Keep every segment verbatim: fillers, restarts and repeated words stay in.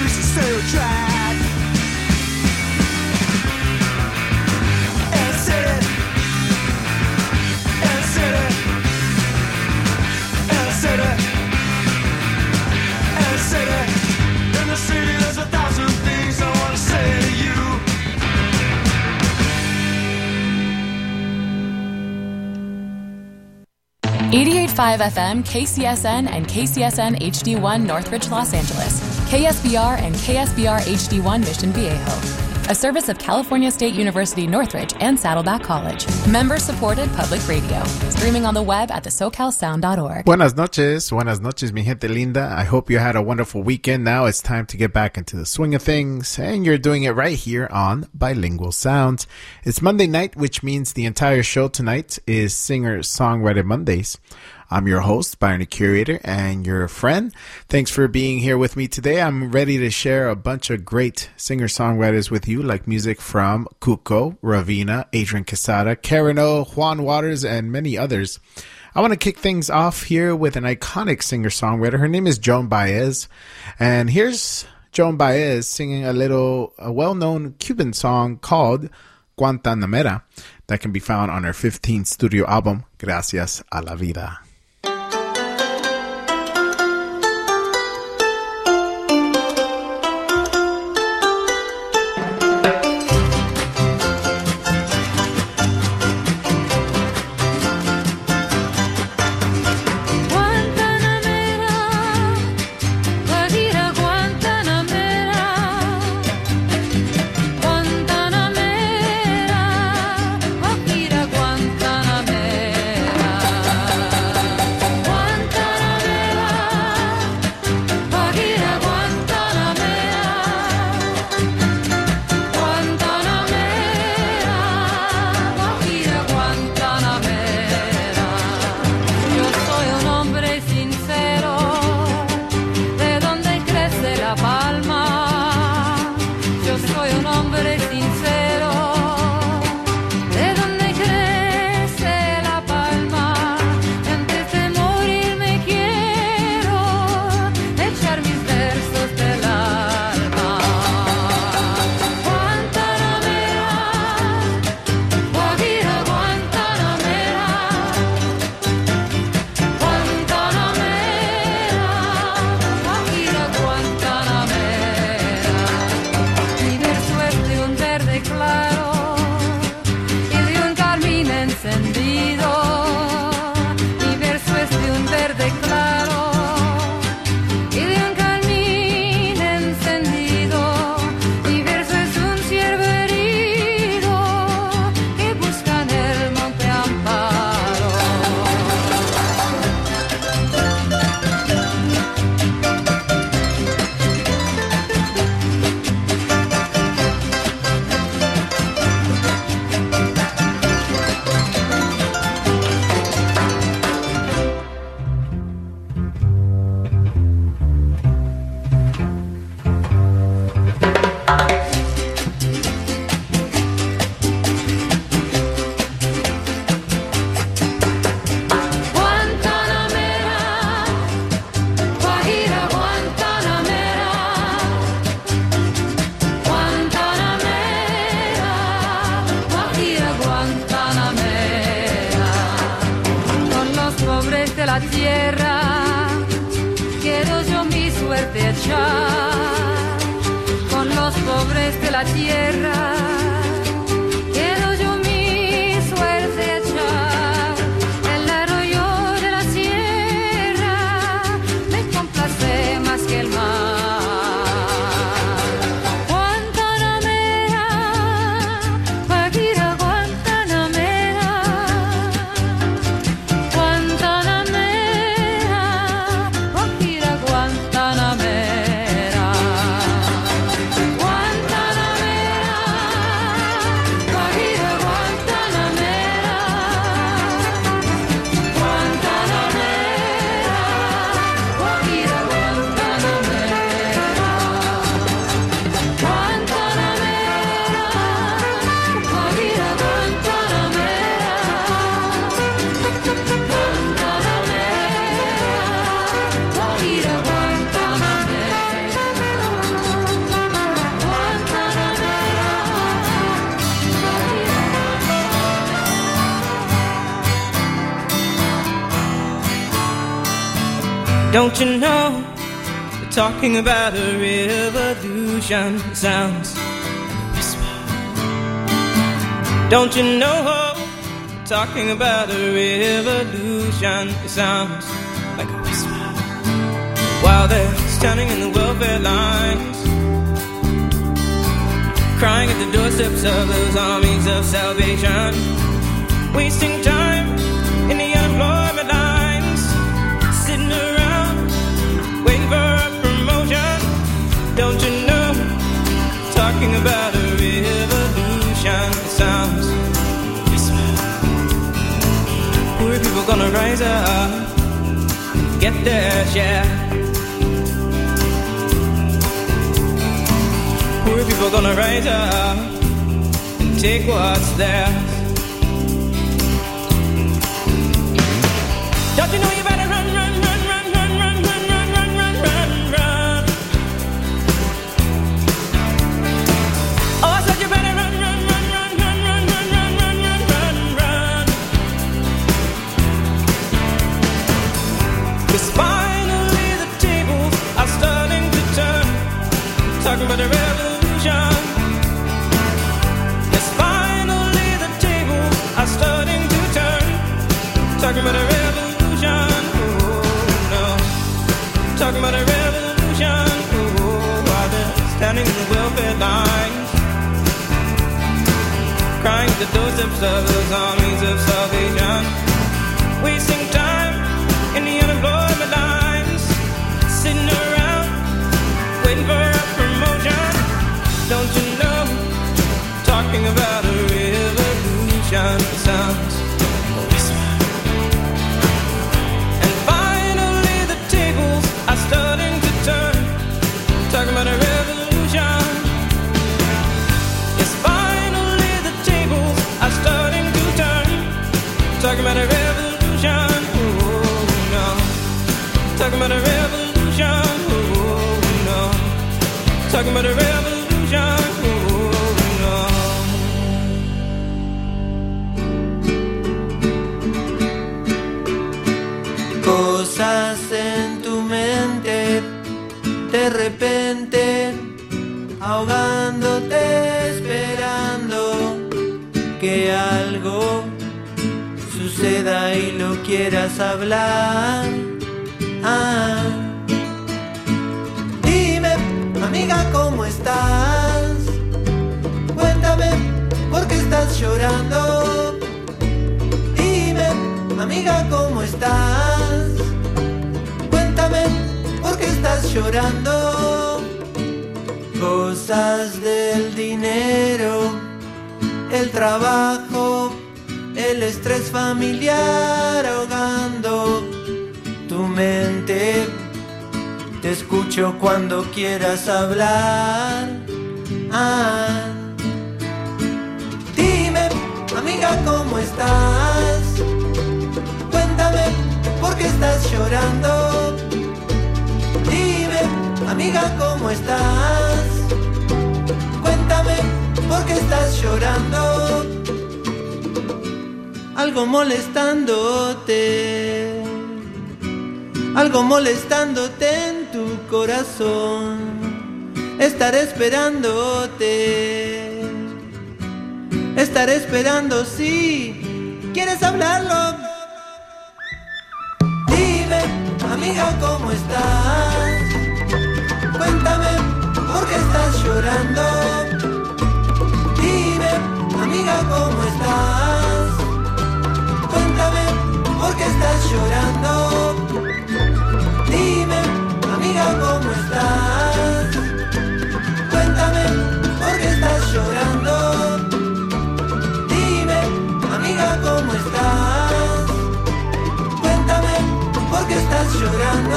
least you stay on track. El City, El City, El City, El City. In the city there's a thousand things I wanna say to you. eighty-eight point five F M, K C S N, and K C S N H D one Northridge, Los Angeles. K S B R and K S B R H D one Mission Viejo. A service of California State University Northridge and Saddleback College. Member-supported public radio. Streaming on the web at the socal sound dot org. Buenas noches. Buenas noches, mi gente linda. I hope you had a wonderful weekend. Now it's time to get back into the swing of things, and you're doing it right here on Bilingual Sounds. It's Monday night, which means the entire show tonight is Singer-Songwriter Mondays. I'm your host, Byron Curator, and your friend. Thanks for being here with me today. I'm ready to share a bunch of great singer-songwriters with you, like music from Cuco, Ravina, Adrian Quesada, Karen O, Juan Waters, and many others. I want to kick things off here with an iconic singer-songwriter. Her name is Joan Baez, and here's Joan Baez singing a little, a well-known Cuban song called Guantanamera that can be found on her fifteenth studio album, Gracias a la Vida. Guantanamera, Guantanamera. Don't you know, they're talking about a revolution. It sounds like a whisper. Don't you know, they're talking about a revolution. It sounds like a whisper. While they're standing in the welfare lines, crying at the doorsteps of those armies of salvation, wasting time in the unemployment lines, sitting around waiting for a promotion. Don't you know, talking about a revolution. It sounds whisper. Poor people gonna rise up and get their share. Poor people gonna rise up and take what's theirs. Don't you know you better run, run, run, run, run, run, run, run, run, run, run, run. Oh, I said you better run, run, run, run, run, run, run, run, run, run, run, run. 'Cause finally the tables are starting to turn, talking about the revolution. Yes, finally the tables are starting to turn, talking about a revolution. Talking about a revolution, oh, while they're standing in the welfare lines, crying at the doorsteps of those armies of salvation, wasting time in the unemployment lines, sitting around waiting for a promotion. Don't you know, talking about a revolution sounds a whisper. Starting to turn, talking about a revolution. Yes, finally the tables are starting to turn, talking about a revolution. Oh no, talking about a revolution. Oh no, talking about a revolution. Oh no. Cosas en tu mente, de repente, ahogándote, esperando que algo suceda y lo quieras hablar. Ah. Dime, amiga, ¿cómo estás? Cuéntame, ¿por qué estás llorando? Dime, amiga, ¿cómo estás? Cuéntame, ¿por qué estás llorando? Cosas del dinero, el trabajo, el estrés familiar ahogando tu mente. Te escucho cuando quieras hablar. Ah. Dime, amiga, ¿cómo estás? Cuéntame, ¿por qué estás llorando? Dime, amiga, ¿cómo estás? Cuéntame, ¿por qué estás llorando? Algo molestándote, algo molestándote en tu corazón. Estaré esperándote, estaré esperando si quieres hablarlo. Dime, amiga, ¿cómo estás? Cuéntame, ¿por qué estás llorando? Dime, amiga, ¿cómo estás? Cuéntame, ¿por qué estás llorando? Dime, amiga, ¿cómo estás? Cuéntame, ¿por qué estás llorando? Dime, amiga, ¿cómo estás? Cuéntame, ¿por qué estás llorando?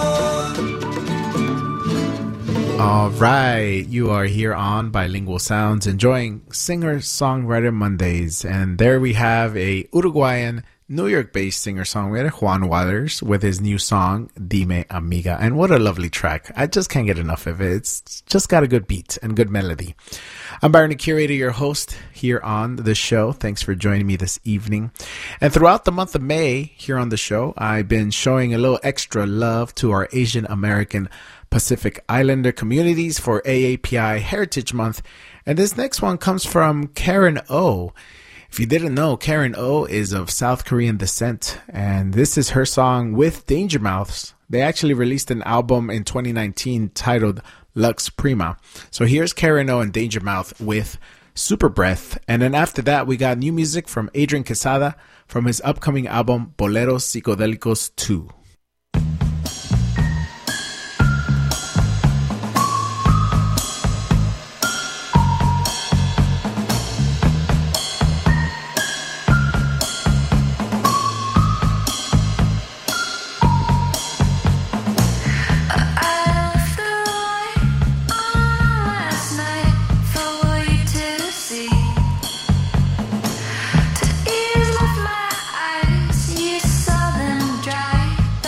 All right, you are here on Bilingual Sounds, enjoying Singer-Songwriter Mondays. And there we have a Uruguayan New York-based singer-songwriter Juan Waters with his new song, Dime Amiga. And what a lovely track. I just can't get enough of it. It's just got a good beat and good melody. I'm Byron the Curator, your host here on the show. Thanks for joining me this evening. And throughout the month of May here on the show, I've been showing a little extra love to our Asian American Pacific Islander communities for A A P I Heritage Month. And this next one comes from Karen O. If you didn't know, Karen O is of South Korean descent, and this is her song with Danger Mouse. They actually released an album in twenty nineteen titled Lux Prima. So here's Karen O and Danger Mouse with Super Breath. And then after that, we got new music from Adrian Quesada from his upcoming album Boleros Psicodélicos two. You saw them dry.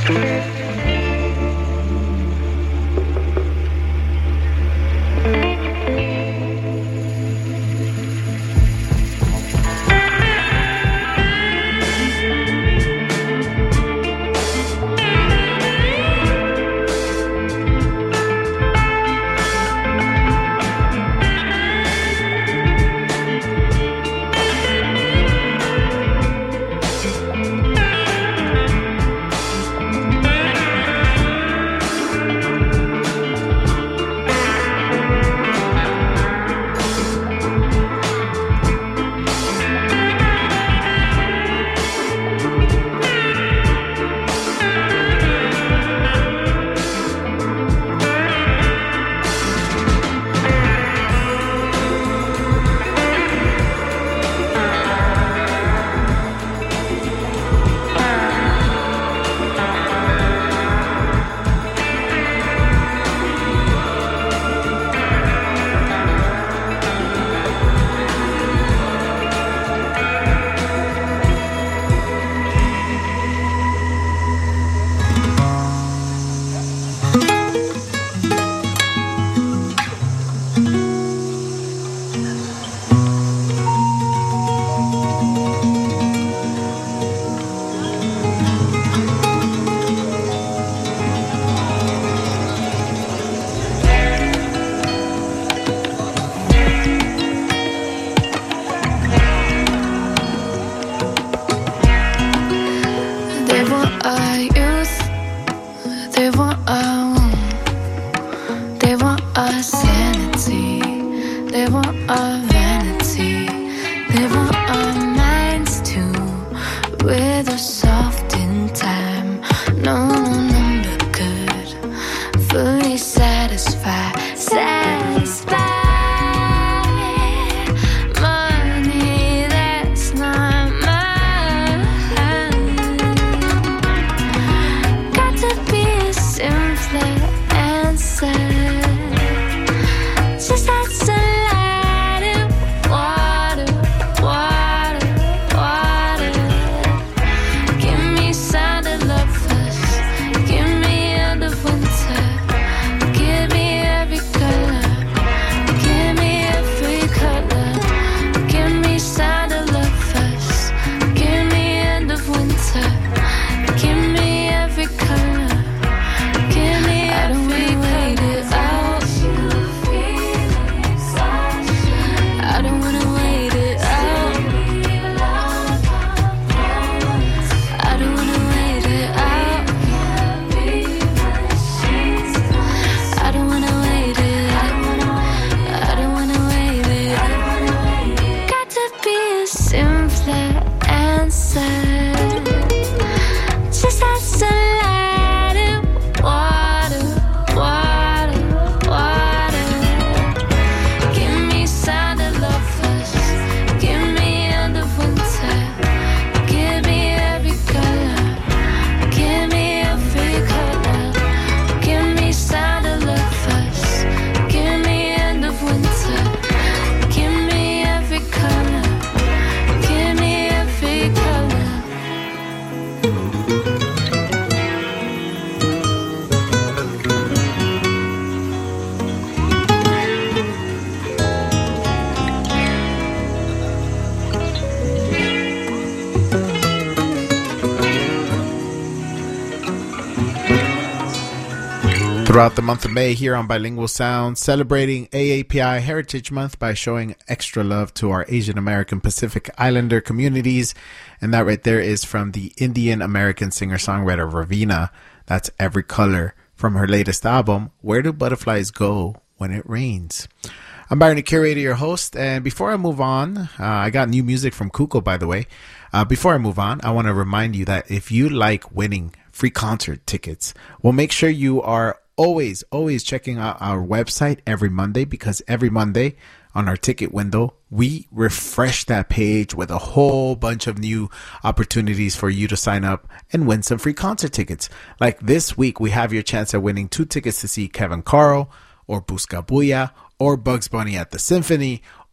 Throughout the month of May here on Bilingual Sound, celebrating A A P I Heritage Month by showing extra love to our Asian American Pacific Islander communities. And that right there is from the Indian American singer-songwriter Raveena. That's Every Color from her latest album, Where Do Butterflies Go When It Rains? I'm Byron, the curator, your host. And before I move on, uh, I got new music from Kuko, by the way. Uh, before I move on, I want to remind you that if you like winning free concert tickets, well, make sure you are always, always checking out our website every Monday, because every Monday on our ticket window, we refresh that page with a whole bunch of new opportunities for you to sign up and win some free concert tickets. Like this week, we have your chance at winning two tickets to see Kevin Carl or Buscabulla or Bugs Bunny at the Symphony,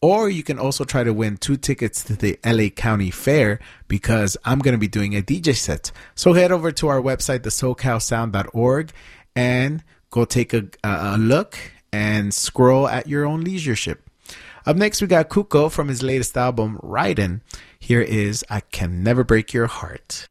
Or you can also try to win two tickets to the L A County Fair because I'm going to be doing a D J set. So head over to our website, the socal sound dot org, and go take a, a look and scroll at your own leisureship. Up next, we got Cuco from his latest album, Ridin'. Here is I Can Never Break Your Heart.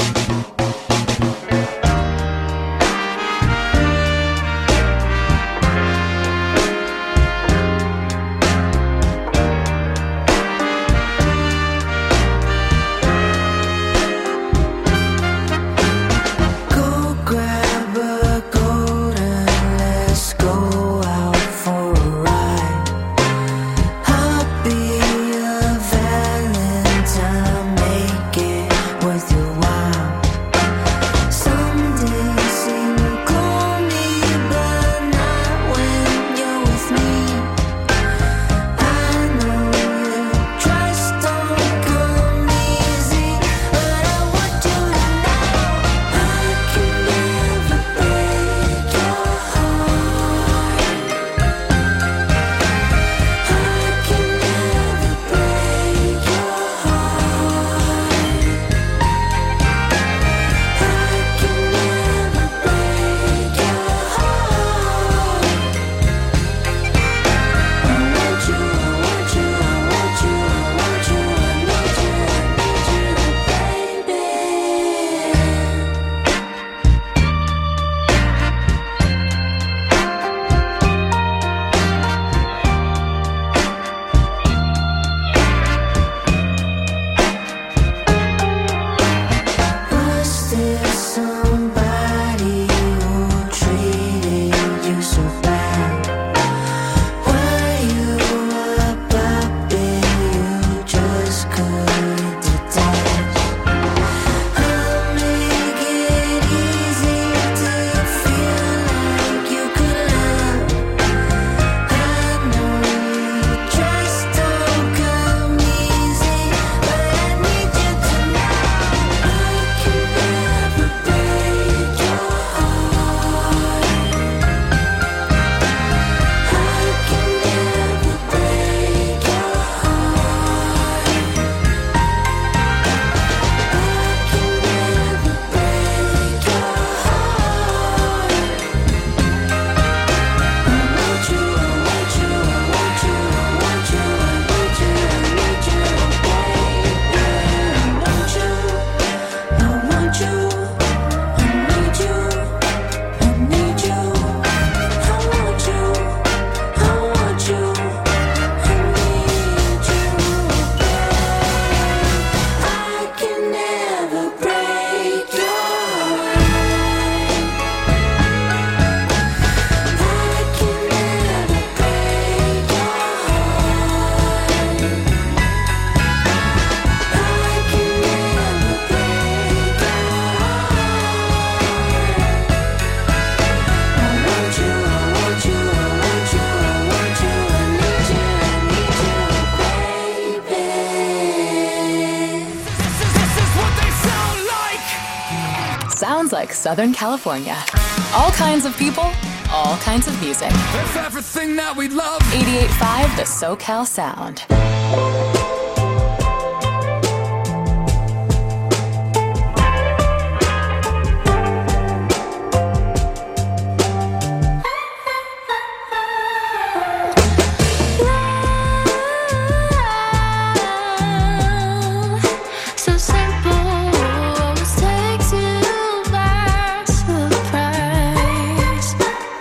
Sounds like Southern California. All kinds of people, all kinds of music. If everything that we love. eighty-eight point five The SoCal Sound.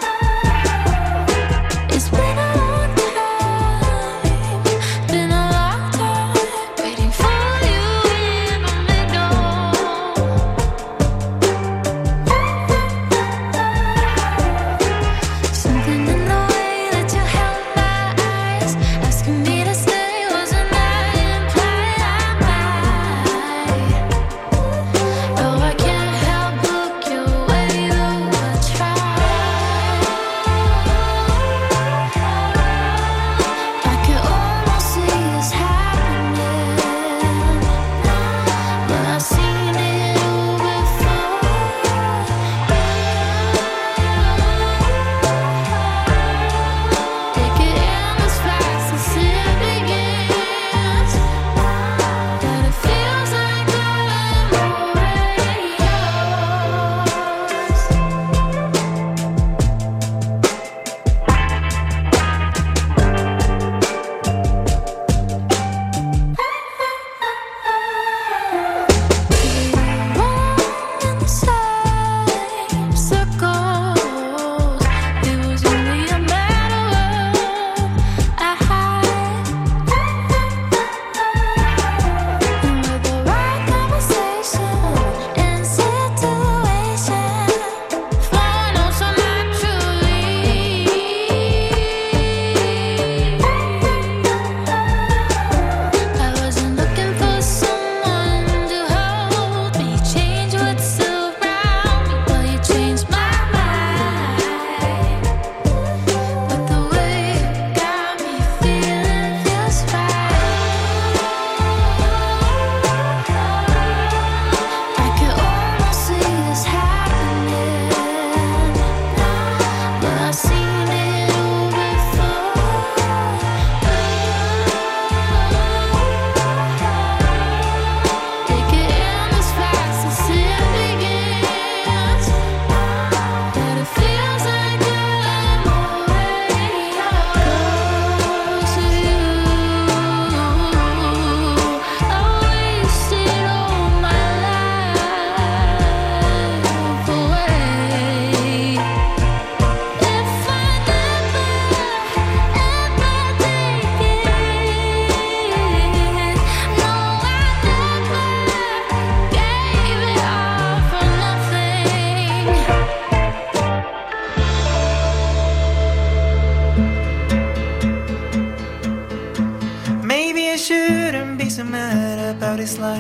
Been a long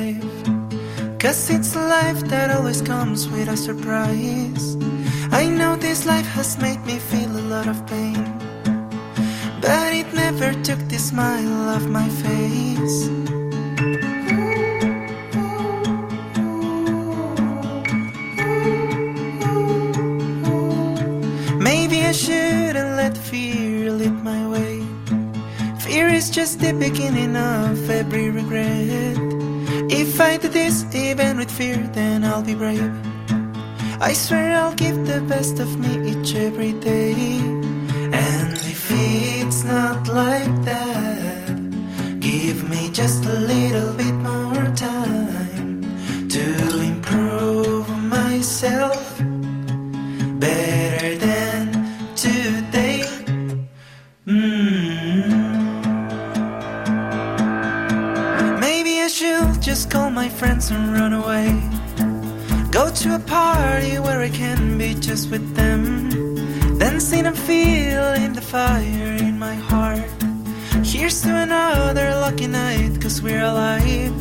life. Cause it's a life that always comes with a surprise. I know this life has made me feel a lot of pain, but it never took the smile off my face. Maybe I shouldn't let fear lead my way. Fear is just the beginning of every regret. If I do this even with fear, then I'll be brave. I swear I'll give the best of me each every day. And if it's not like that, give me just a little bit more time to improve myself better than today. Mm. Maybe I should just call my friends and run away. Go to a party where I can be just with them. Then see them feeling the fire in my heart. Here's to another lucky night, cause we're alive.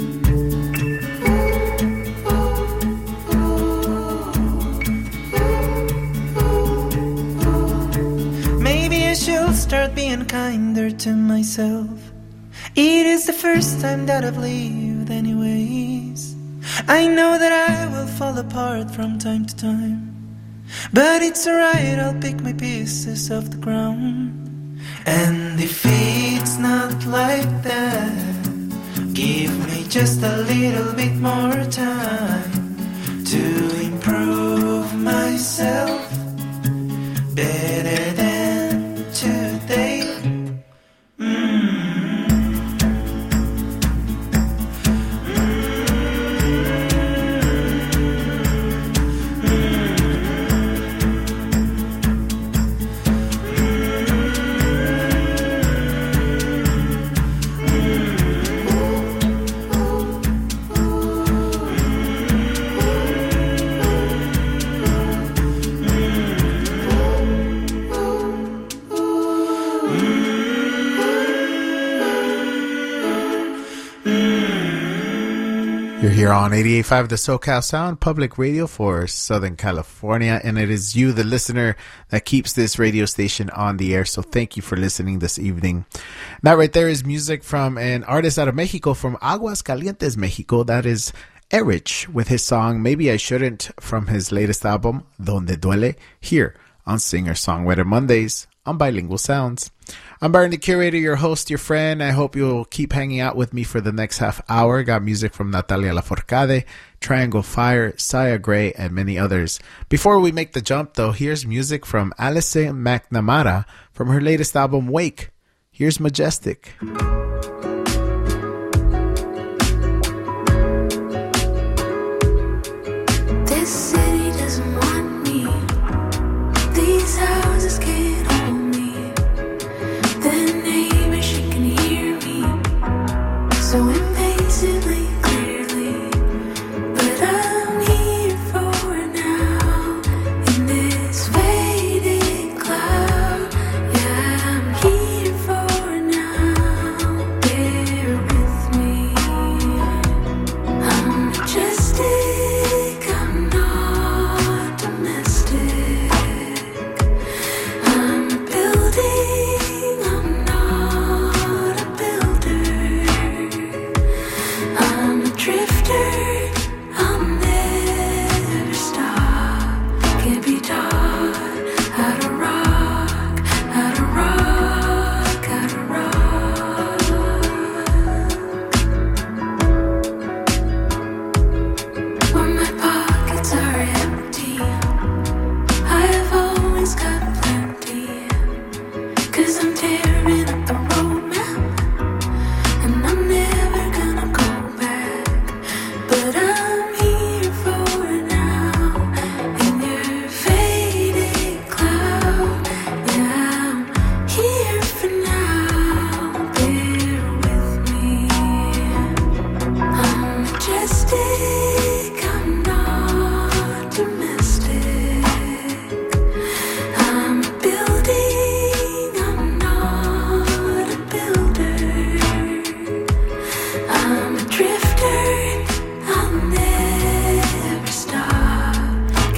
Maybe I should start being kinder to myself. It is the first time that I've lived anyways. I know that I will fall apart from time to time, but it's alright, I'll pick my pieces off the ground. And if it's not like that, give me just a little bit more time to improve myself better than today. You're here on eighty-eight point five The SoCal Sound, public radio for Southern California, and it is you, the listener, that keeps this radio station on the air, so thank you for listening this evening. That right there is music from an artist out of Mexico, from Aguas Calientes, Mexico. That is Erich with his song Maybe I Shouldn't from his latest album, Donde Duele, here on Singer Songwriter Mondays on Bilingual Sounds. I'm Byron the Curator, your host, your friend. I hope you'll keep hanging out with me for the next half hour. Got music from Natalia Lafourcade, Triangle Fire, Saya Gray, and many others. Before we make the jump, though, here's music from Alice McNamara from her latest album, Wake. Here's Majestic. This city doesn't want me. These houses can't hold me. The neighbor, she can hear me so impatiently, clearly. But I'm here for now in this faded cloud. Yeah, I'm here for now. Bear with me. I'm majestic, I'm not.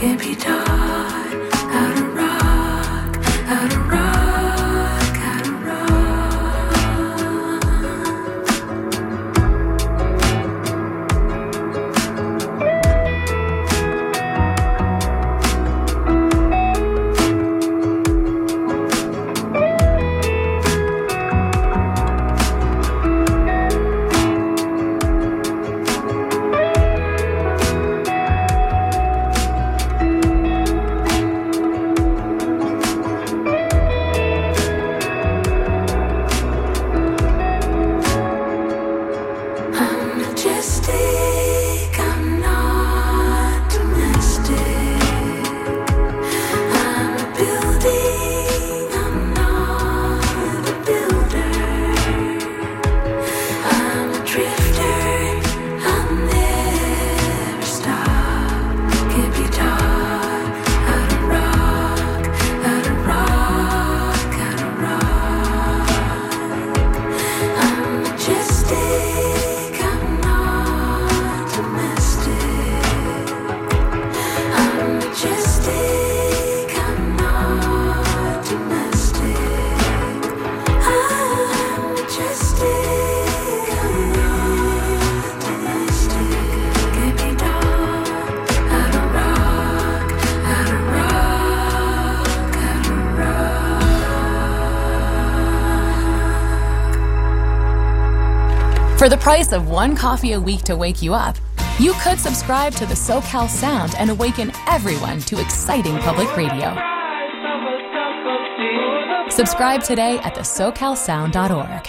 can't be taught how to rock, how to rock, how to For the price of one coffee a week to wake you up, you could subscribe to the SoCal Sound and awaken everyone to exciting public radio. Subscribe today at the socal sound dot org.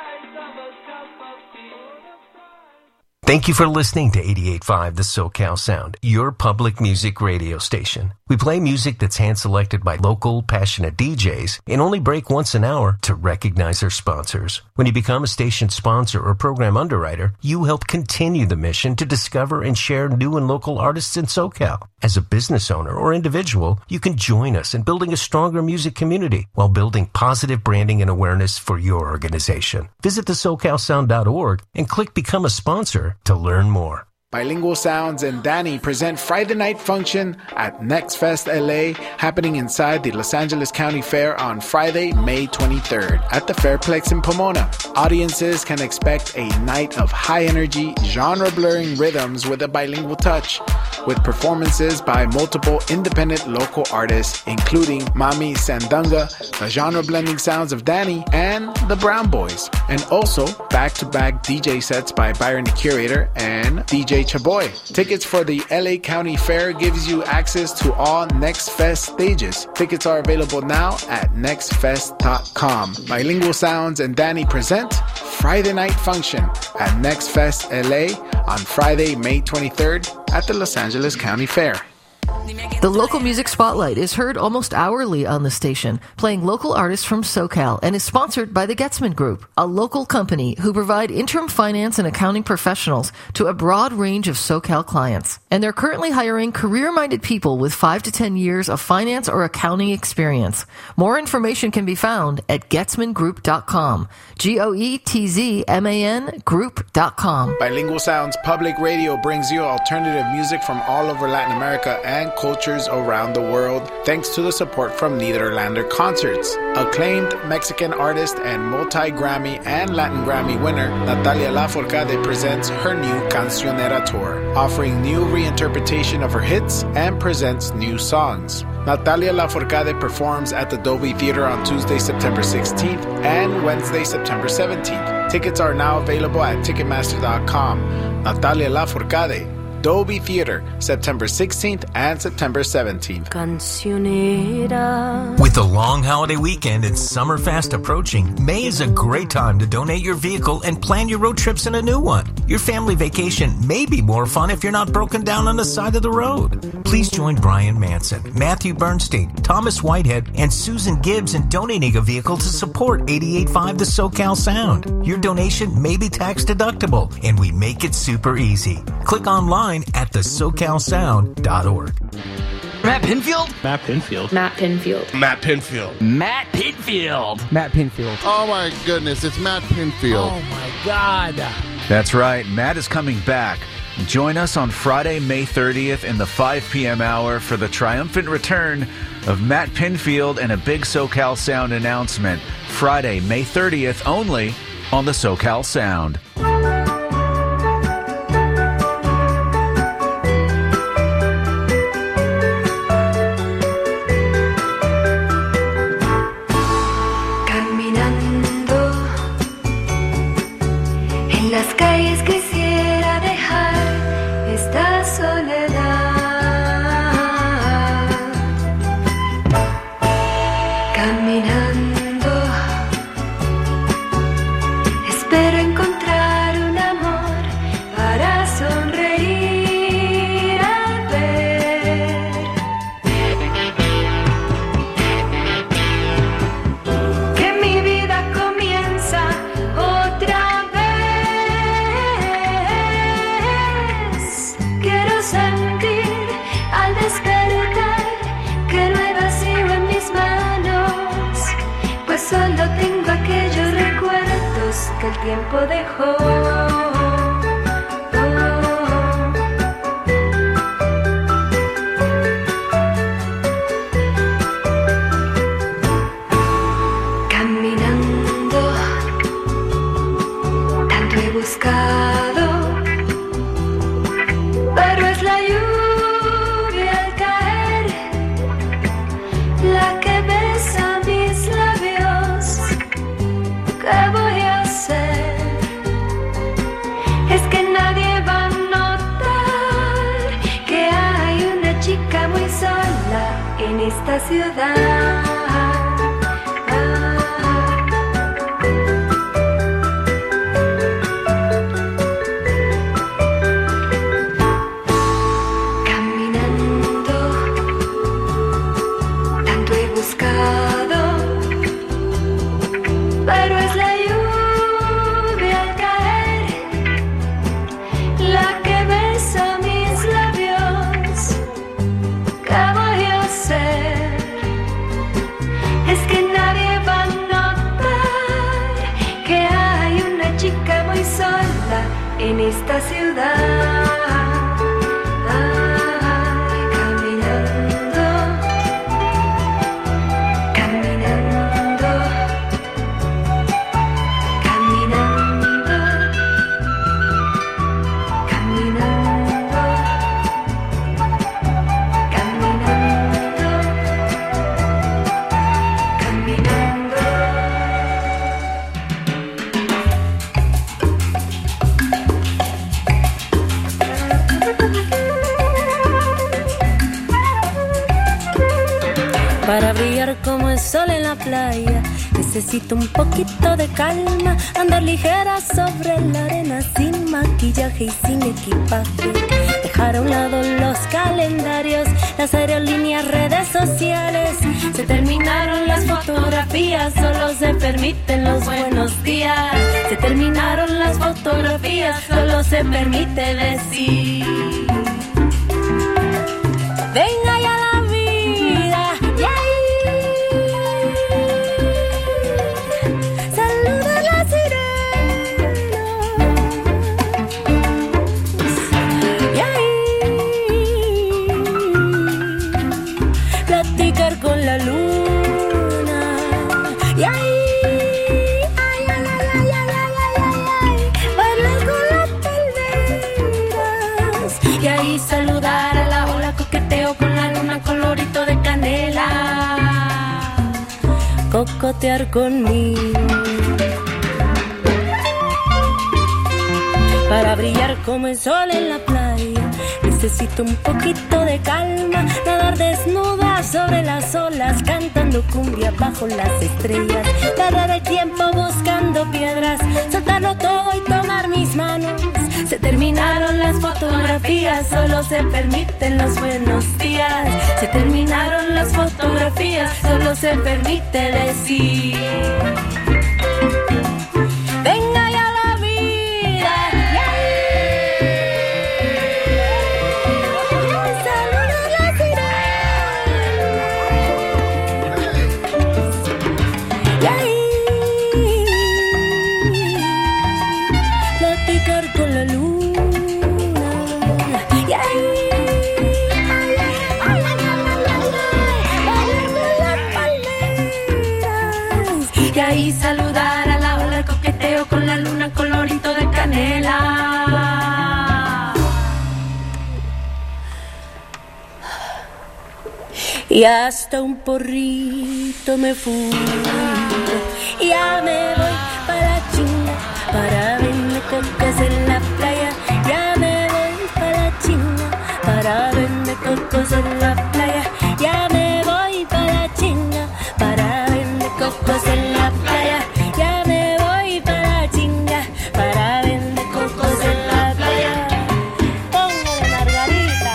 Thank you for listening to eighty-eight point five The SoCal Sound, your public music radio station. We play music that's hand-selected by local, passionate D Js and only break once an hour to recognize our sponsors. When you become a station sponsor or program underwriter, you help continue the mission to discover and share new and local artists in SoCal. As a business owner or individual, you can join us in building a stronger music community while building positive branding and awareness for your organization. Visit the socal sound dot org and click Become a Sponsor to learn more. Bilingual Sounds and Danny present Friday Night Function at Next Fest L A, happening inside the Los Angeles County Fair on Friday, May twenty-third at the Fairplex in Pomona. Audiences can expect a night of high-energy, genre-blurring rhythms with a bilingual touch, with performances by multiple independent local artists, including Mami Sandunga, the genre-blending sounds of Danny, and the Brown Boys, and also back-to-back D J sets by Byron the Curator and D J Chaboy. Tickets for the L A County Fair gives you access to all Next Fest stages. Tickets are available now at next fest dot com. Bilingual Sounds and Danny present Friday Night Function at Next Fest L A on Friday, May twenty-third at the Los Angeles County Fair. The Local Music Spotlight is heard almost hourly on the station, playing local artists from SoCal, and is sponsored by the Getzman Group, a local company who provide interim finance and accounting professionals to a broad range of SoCal clients. And they're currently hiring career-minded people with five to ten years of finance or accounting experience. More information can be found at getzman group dot com. G O E T Z M A N group dot com. Bilingual Sounds Public Radio brings you alternative music from all over Latin America and cultures around the world, thanks to the support from Niederlander Concerts. Acclaimed Mexican artist and multi-Grammy and Latin Grammy winner Natalia Lafourcade presents her new Cancionera tour, offering new reinterpretation of her hits and presents new songs. Natalia Lafourcade performs at the Dolby Theater on Tuesday, September sixteenth and Wednesday, September seventeenth. Tickets are now available at ticketmaster dot com. Natalia Lafourcade, Dolby Theater, September sixteenth and September seventeenth. With the long holiday weekend and summer fast approaching, May is a great time to donate your vehicle and plan your road trips in a new one. Your family vacation may be more fun if you're not broken down on the side of the road. Please join Brian Manson, Matthew Bernstein, Thomas Whitehead, and Susan Gibbs in donating a vehicle to support eighty-eight point five The SoCal Sound. Your donation may be tax deductible, and we make it super easy. Click online at the socal sound dot org. Matt Pinfield? Matt Pinfield. Matt Pinfield. Matt Pinfield. Matt Pinfield. Matt Pinfield. Oh my goodness, it's Matt Pinfield. Oh my God. That's right. Matt is coming back Join us on Friday, May thirtieth in the five p.m. hour for the triumphant return of Matt Pinfield and a big SoCal Sound announcement. Friday, May thirtieth only on the SoCal Sound. Caminando en las calles quisiera dejar esta soledad. Caminando espero encontrar un amor para sonreír al ver que mi vida comienza otra vez. Quiero sentir al despertar que no hay vacío en mis manos, pues solo tengo aquellos recuerdos que el tiempo dejó. Caminando, tanto he buscado, pero es la lluvia al caer la que besa mis labios. ¿Qué voy a hacer? Es que nadie va a notar que hay una chica muy sola en esta ciudad. Caminando, tanto he buscado, pero es la lluvia al caer la que besa mis labios. ¿Qué voy a hacer? Es que nadie va a notar que hay una chica muy sola en esta ciudad. Ay, caminando, caminando, caminando, caminando, caminando, caminando. Para brillar como el sol en la playa necesito un poquito de calma, andar ligera sobre la arena sin maquillaje y sin equipaje, dejar a un lado los calendarios, las aerolíneas, redes sociales. Se terminaron las fotografías, solo se permiten los buenos días. Se terminaron las fotografías, solo se permite decir venga ya la vida, y ahí saluda las sirenas, y ahí platicar con la luna, y ahí ay, ay, ay, ay, ay, ay, ay, ay, bailar con las palmeras, y ahí saludar a la ola, coqueteo con la luna, colorito de canela, cocotear conmigo. Para brillar como el sol en la playa necesito un poquito de calma, nadar desnuda sobre las olas, cantando cumbia bajo las estrellas, perder el tiempo buscando piedras, soltarlo todo y tomar mis manos. Se terminaron las fotografías, solo se permiten los buenos días. Se terminaron las fotografías, solo se permite decir venga ya la vida, y ahí saluda las sirenas, y ahí platicar con la luna, y saludar a la ola, coqueteo con la luna, colorito de canela. Y hasta un porrito me fui, ya me voy para China, para vender cocos en la playa. Ya me voy para China, para vender cocos en la playa. Ya me voy para China, para vender cocos en la playa. Ya me voy para China, para vender cocos en la playa. Póngale Margarita.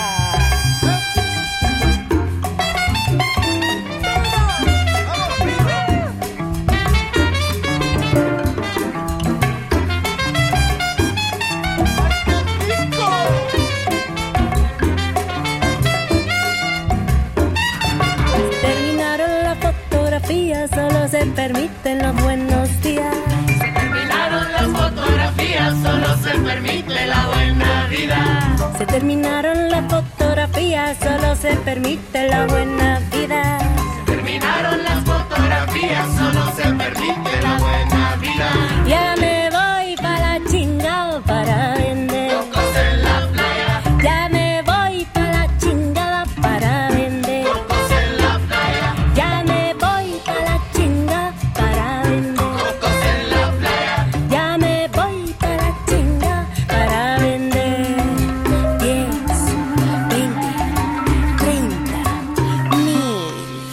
Solo se permiten los buenos días. Se terminaron las fotografías, solo se permite la buena vida. Se terminaron las fotografías, solo se permite la buena vida. Se terminaron las fotografías, solo se permite la buena vida. Ya me voy para la chingada para vender cocos en la playa. Ya me voy para la chingada para vender cocos en la playa. Ya me voy para la chingada para vender cocos en la playa. Ya me voy para la chingada para vender diez, veinte, treinta mil.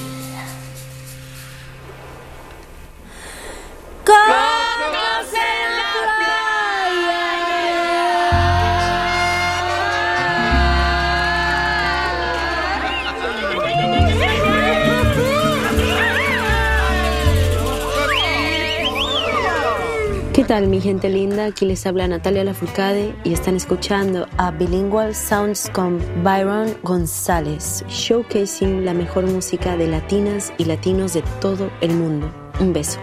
¡Cocos en la ¿Qué tal, mi gente linda? Aquí les habla Natalia Lafourcade y están escuchando a Bilingual Sounds con Byron González, showcasing la mejor música de latinas y latinos de todo el mundo. Un beso.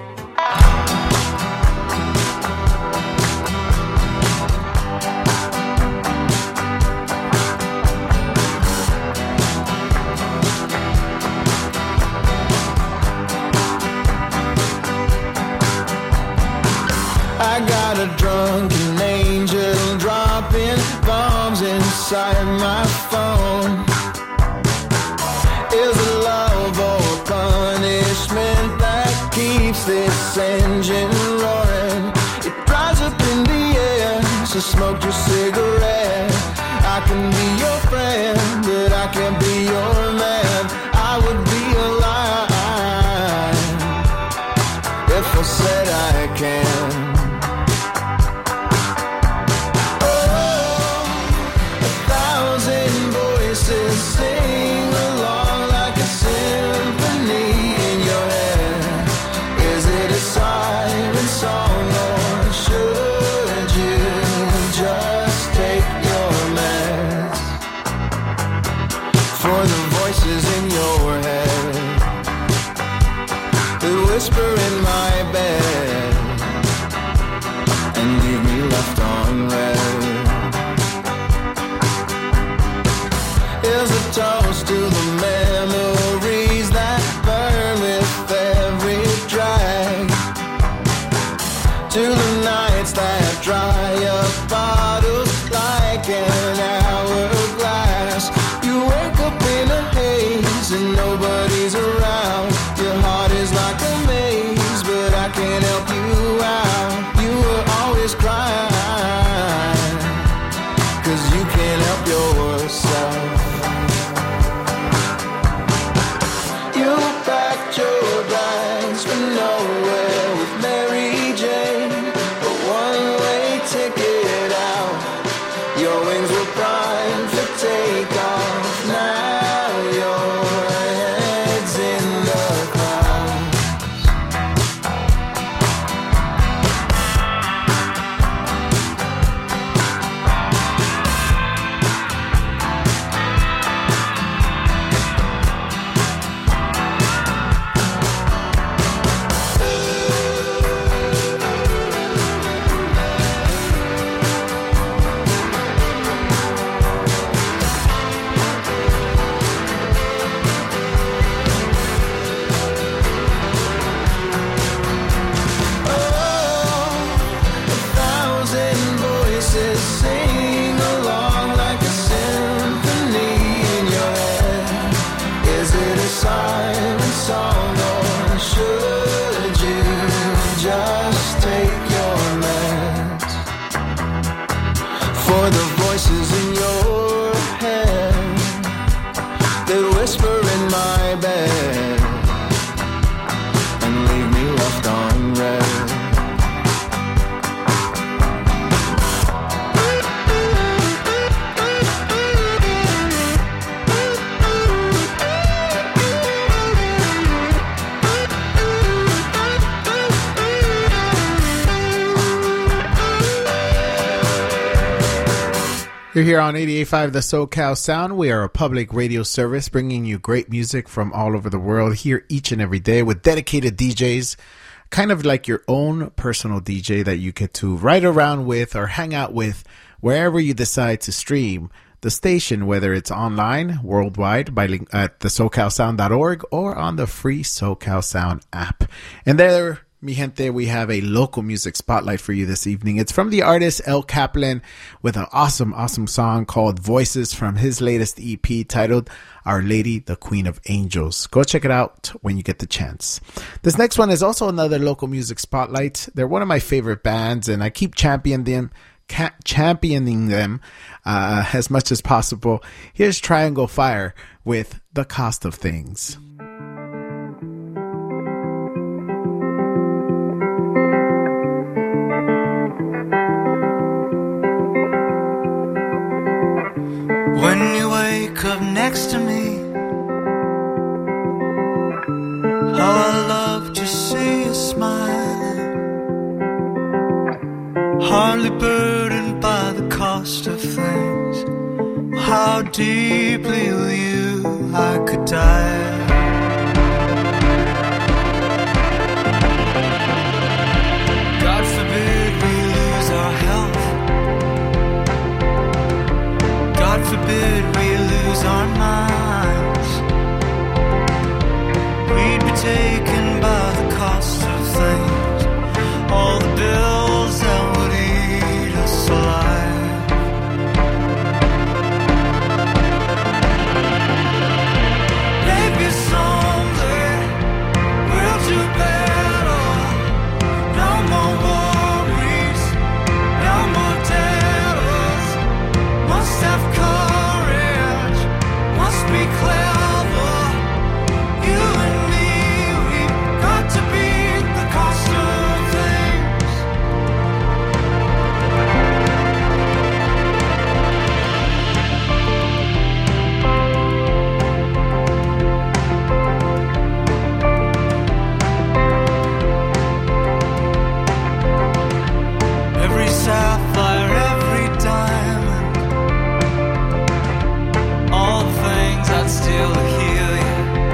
I got a drunken angel dropping bombs inside my phone. Is it love or punishment that keeps this engine roaring? It flies up in the air, so smoke your cigarette. I can be your friend, but I can't be your man. I would be a lie if I said I can. Sing along like a symphony in your head. Is it a siren song or should you just take your meds? For the voices in your head that whisper in my bed and leave me left on red. Is a toast to the memories that burn with every drag, to the nights that dry up bottles like an hourglass. You wake up in a haze and nobody's around. Your heart is like a maze, but I can't help you out. You were always crying. whisper in my bed and leave me left unread. You're here on eighty-eight point five The SoCal Sound. We are a public radio service bringing you great music from all over the world here each and every day with dedicated D Js, kind of like your own personal D J that you get to ride around with or hang out with wherever you decide to stream the station, whether it's online, worldwide, by at the socal sound dot org or on the free SoCal Sound app. And there, mi gente, we have a local music spotlight for you this evening. It's from the artist El Kaplan with an awesome, awesome song called Voices from his latest E P titled Our Lady, the Queen of Angels. Go check it out when you get the chance. This next one is also another local music spotlight. They're one of my favorite bands, and I keep championing them, ca- championing them uh, as much as possible. Here's Triangle Fire with The Cost of Things. When you wake up next to me, how I love to see you smiling, hardly burdened by the cost of things. How deeply with you I could die. God forbid we lose our health. God forbid we lose our minds. We'd be taken by the cost of things, all the bills that would eat us alive. Maybe someday we'll do better. No more worries, no more debtors. Must have courage, must be clever. You and me, we've got to beat the cost of things. Every sapphire, every diamond, all the things I'd steal to heal you.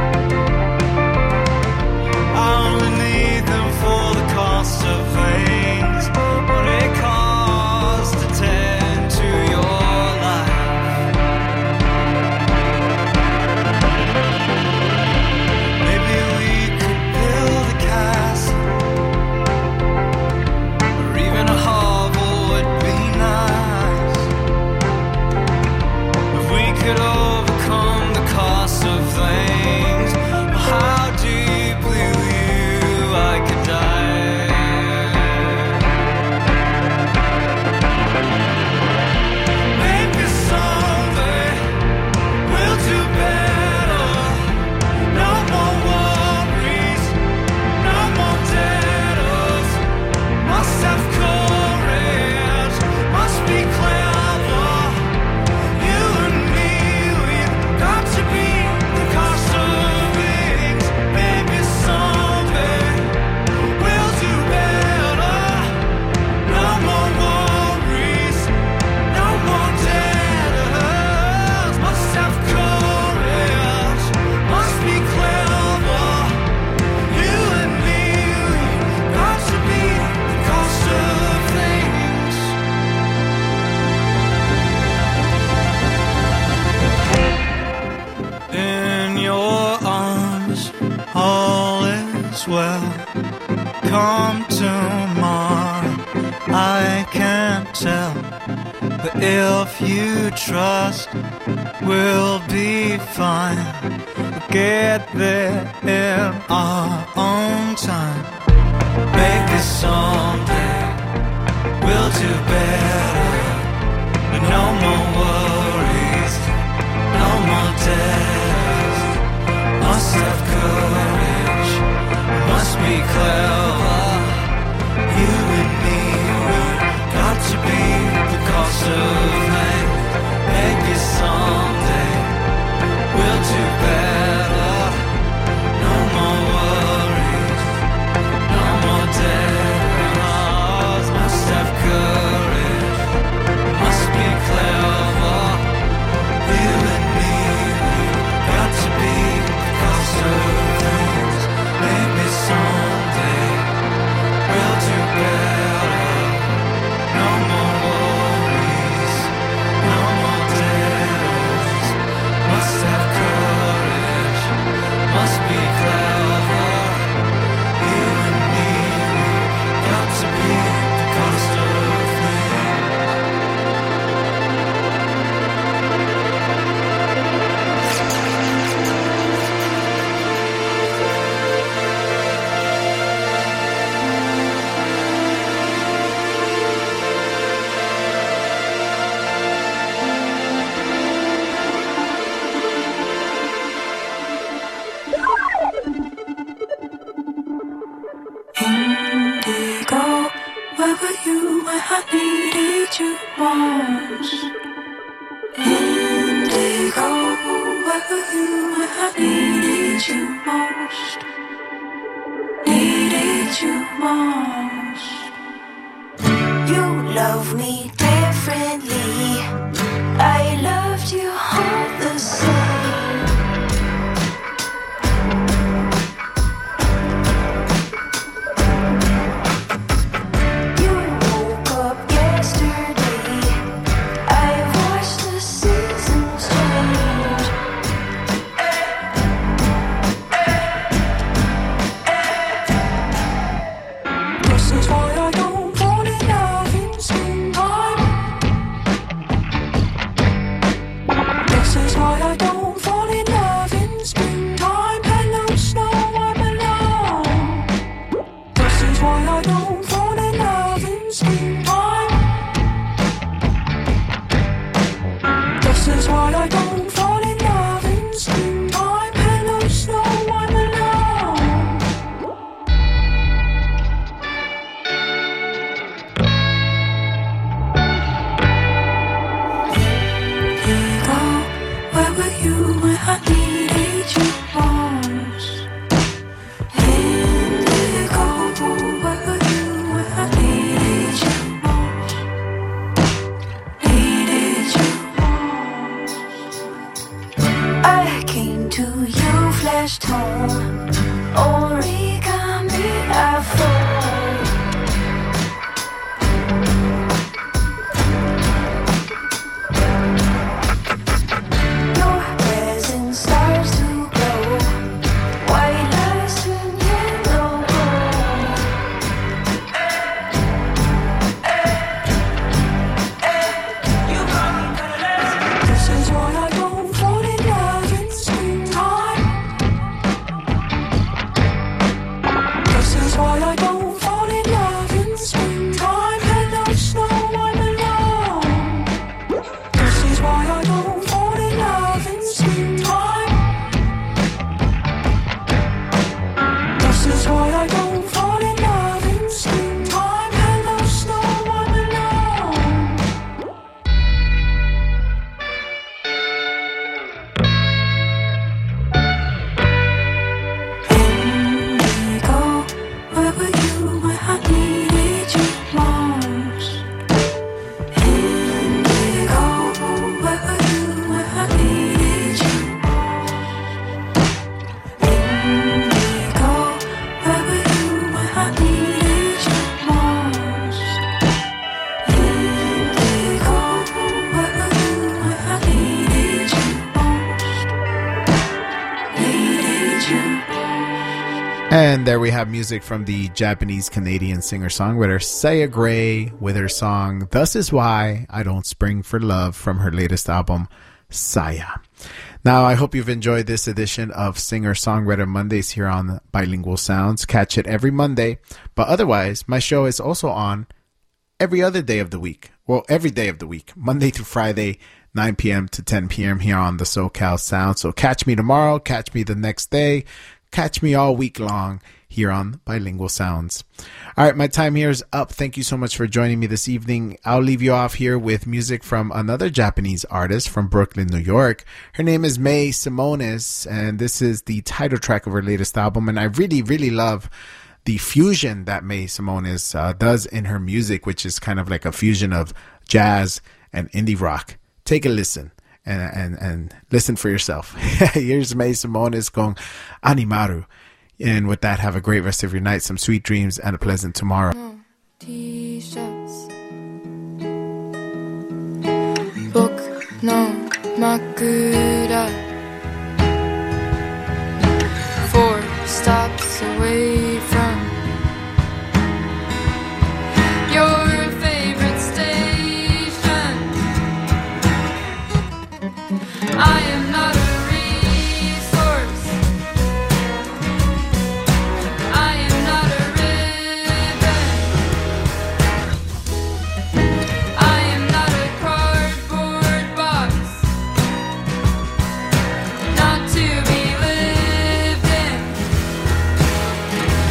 I only need them for the cost of things, what it costs to tend to your life. Maybe we could build a castle, or even a hovel would be nice. If we could overcome the cost of things, how deeply with you I could die. Maybe someday we'll do better. No more worries, no more debtors. Must have courage, must be clever. You and me, we've got to beat the cost of things. Maybe someday we'll do better. No more worries, no more debtors. Must have courage, must be clever. You and me, we've got to beat the cost of things. In your arms, all is well. Come tomorrow, I can't tell. But if you trust, we'll be fine. We'll get there in our own time. Maybe someday we'll do better. No more worries, no more debts. I needed you most. Indigo, where were you when I needed you most? Needed you most. You love me differently. I loved you all the same. You woke up yesterday. I watched the seasons change. This is why I don't fall in love in springtime. This is why I don't fall in love in springtime. Hello, snow, I'm alone. This is why I don't fall in love in springtime. This is why I don't fall in love in springtime. Hello, snow, I'm alone. Indigo, where were you when I needed you most? Indigo, where were you when I needed you most? Needed you most. I came to you, flash tone, origami I fold. Your presence starts to glow. White lies turn yellow gold. This is why I don't fall in love in springtime. This is why I don't fall in love in springtime. Hello, snow, I'm alone. This is why I don't fall in love in springtime. This is why I don't fall in love in springtime. Hello, snow, I'm alone. Indigo, where were you when I needed you most? Indigo, where were you when I needed you most? Indigo, where were you when I needed you most? Indigo, where were you when I needed you most? Needed you. And there we have music from the Japanese-Canadian singer-songwriter Saya Gray with her song Thus Is Why I Don't Spring for Love from her latest album, Saya. Now, I hope you've enjoyed this edition of Singer-Songwriter Mondays here on Bilingual Sounds. Catch it every Monday. But otherwise, my show is also on every other day of the week. Well, every day of the week, Monday through Friday, nine p.m. to ten p.m. here on the SoCal Sound. So catch me tomorrow, catch me the next day, catch me all week long here on Bilingual Sounds. All right, my time here is up. Thank you so much for joining me this evening. I'll leave you off here with music from another Japanese artist from Brooklyn, New York. Her name is May Simonis, and this is the title track of her latest album. And I really, really love the fusion that May Simonis uh, does in her music, which is kind of like a fusion of jazz and indie rock. Take a listen and and, and listen for yourself. Here's May Simonis going Animaru. And with that, have a great rest of your night, some sweet dreams, and a pleasant tomorrow. T-shirts Book no makura Four stops away from your favorite station. I am not a resource. I am not a ribbon. I am not a cardboard box, not to be lived in.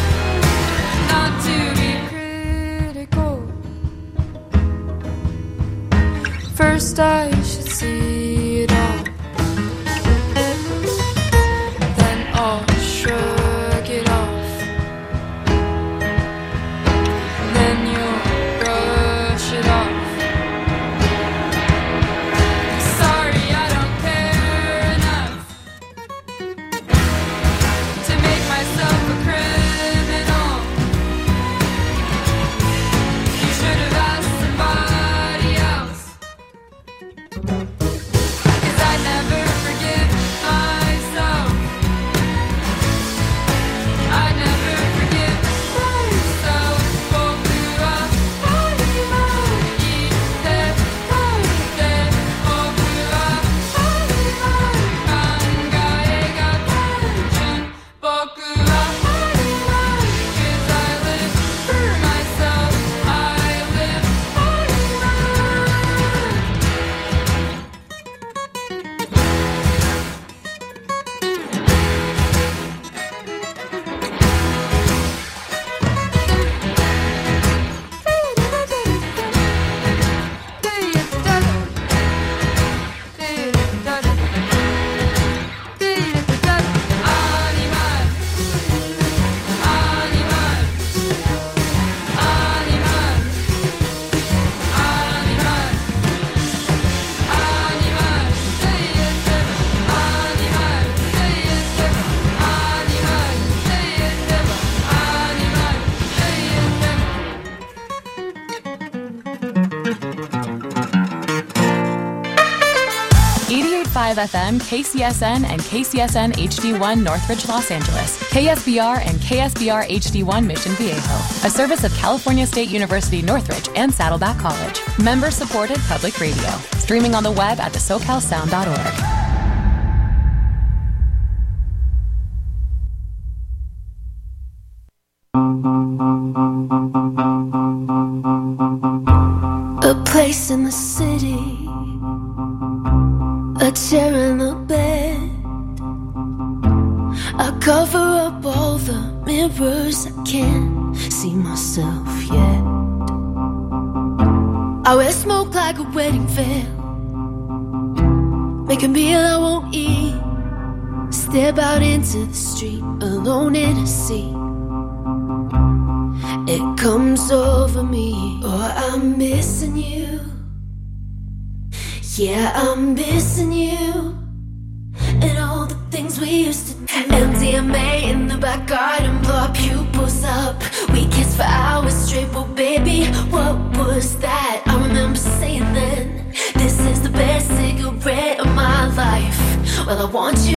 five F M, K C S N, and K C S N H D one Northridge, Los Angeles, K S B R and K S B R H D one Mission Viejo, a service of California State University Northridge and Saddleback College. Member-supported public radio. Streaming on the web at the socal sound dot org. A place in the city, a chair and a bed. I cover up all the mirrors, I can't see myself yet. I wear smoke like a wedding veil, make a meal I won't eat, step out into the street alone in a seat. It comes over me, oh, I'm missing you. Yeah, I'm missing you. And all the things we used to do. M D M A in the back garden, blow our pupils up. We kissed for hours straight, well baby, what was that? I remember saying then, this is the best cigarette of my life. Well, I want you.